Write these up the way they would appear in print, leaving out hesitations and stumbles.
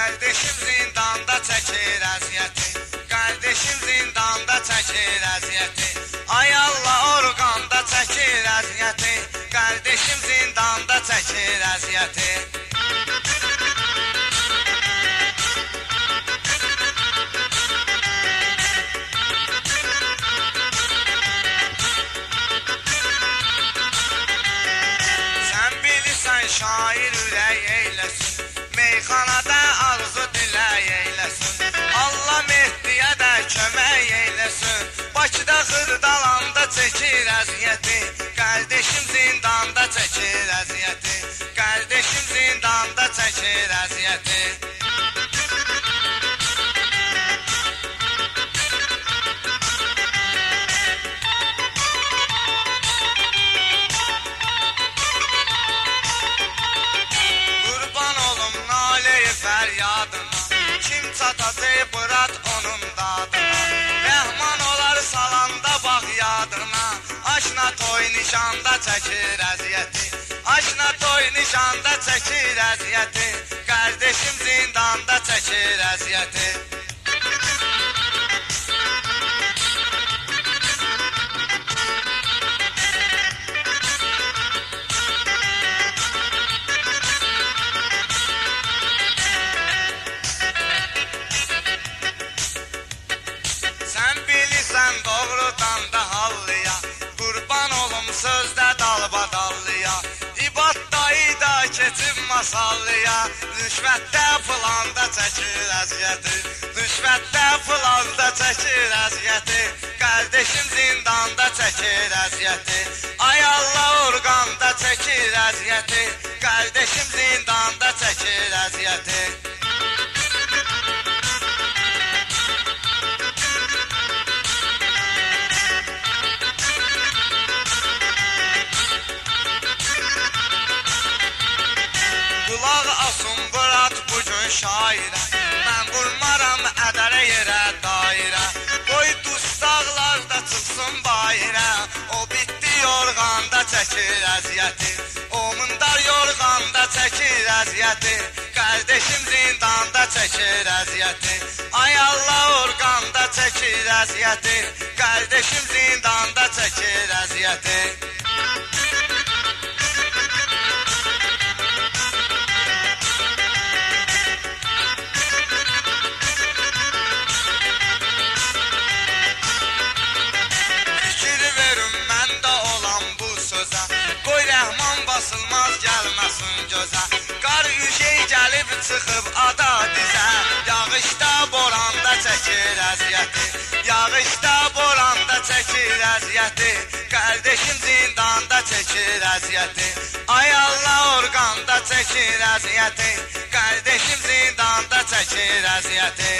Kardeşim zindanda çəkir əziyyəti, kardeşim zindanda çəkir əziyyəti. Ay Allah orqanda çəkir əziyyəti, kardeşim zindanda çəkir əziyyəti. Sən bilirsən şair ürək eyləsin, meyxanada arzu dilək eyləsin. Allah Mehdiyə də kömək eyləsin. Bakıda Xırdalanda çəkir əziyyəti, kardeşim zindanda çəkir əziyyəti, kardeşim zindanda çəkir əziyyəti. Qurban olum nalə-i fəryadına, kim çatacaq bırat onun dadına. Rəhman olar salanda bax yadına, aşna toy nişanda çəkir əziyyəti, aşna toy nişanda çəkir əziyyəti, kardeşim zindanda çəkir əziyyəti. Sən bilirsən doğrudan da hallıya, qurban olum sözdə dalbadallıya. İbaddayı da keçib masallıya, rüşvətdə planda çəkir əziyyəti, rüşvətdə planda çəkir əziyyəti, kardeşim zindanda çəkir əziyyəti. Ay Allah orqanda çəkir əziyyəti, kardeşim zindanda çəkir əziyyəti. Qulaq asın bırat bugün şairə, mən vurmaram ədərə yerə dairə. Qoy dustaqlarda çıxsın bayrə, o bitdi yorğanda çəkir əziyyəti, o mundar yorğanda çəkir əziyyəti, kardeşim zindanda çəkir əziyyəti. Ay Allah orqanda çəkir əziyyəti, kardeşim zindanda çəkir əziyyəti. Qoy rəhman basılmaz gəlməsin gözə, qar üşey gəlib çıxıb ada dizə. Yağışda boranda çəkir əziyyəti, yağışda boranda çəkir əziyyəti, kardeşim zindanda çəkir əziyyəti. Ay Allah orqanda çəkir əziyyəti, kardeşim zindanda çəkir əziyyəti.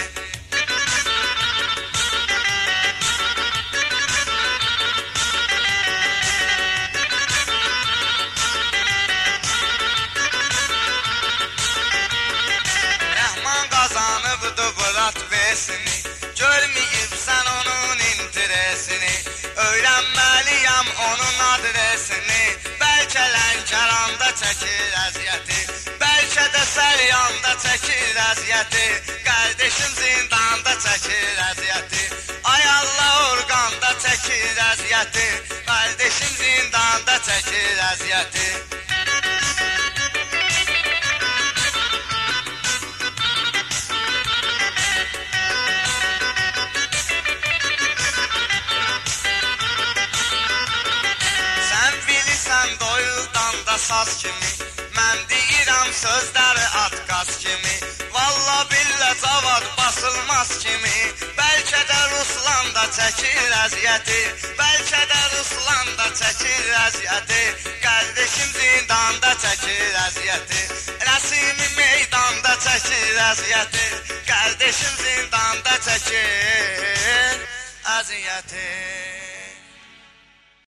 Qazanıbdı bırat vesini, görməyib sən onun interesini. Öyrənməliyəm onun adresini, bəlkə Lənkəranda çəkir əziyyəti, bəlkə də Səryanda çəkir əziyyəti, kardeşim zindanda çəkir əziyyəti. Ay Allah orqanda çəkir əziyyəti, kardeşim zindanda çəkir əziyyəti. Sən doyuldan da saz kimi, mən deyirəm sözləri atqaz kimi. Valla billə cavad basılmaz kimi, bəlkə də Ruslan da çəkir əziyyəti, bəlkə də Ruslan da çəkir əziyyəti, kardeşim zindanda çəkir əziyyəti, Rəsimi meydanda çəkir əziyyəti, kardeşim zindanda çəkir əziyyəti.